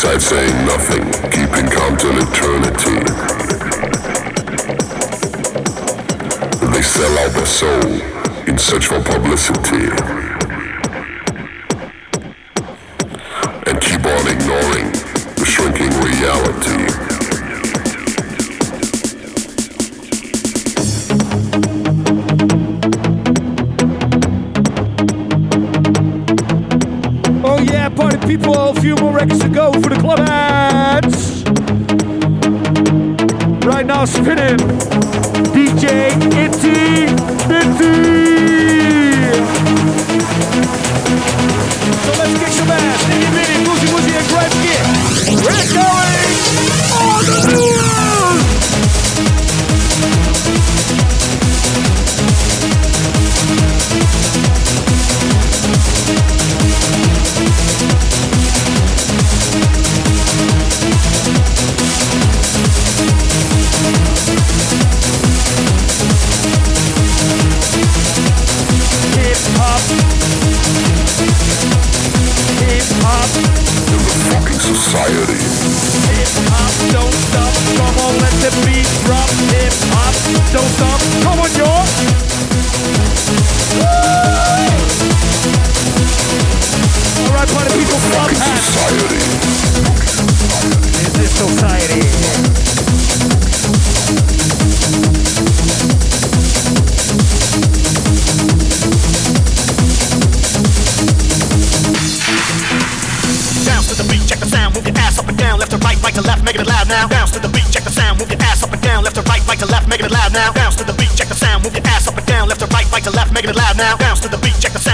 Besides saying nothing, keeping calm till eternity. They sell out their soul in search for publicity. And keep on ignoring the shrinking reality. Oh yeah, party people, a few more records to go for the club hands. Right now spinning, DJ Itty Bitty. So let's kick some ass, Itty Bitty, Boozy Woozy and Gripe Gear. We're going on the move! Society. Hip-hop, don't stop, come on, let the beat drop. Hip-hop, don't stop, come on, y'all. Alright, party people, club hands. Society. Is this society? Right to left, making it loud now. Bounce to the beat, check the sound, move your ass up and down. Left to right to left, making it loud now. Bounce to the beat, check the sound, move your ass up and down. Left to right to left, making it loud now. Bounce to the beat, check the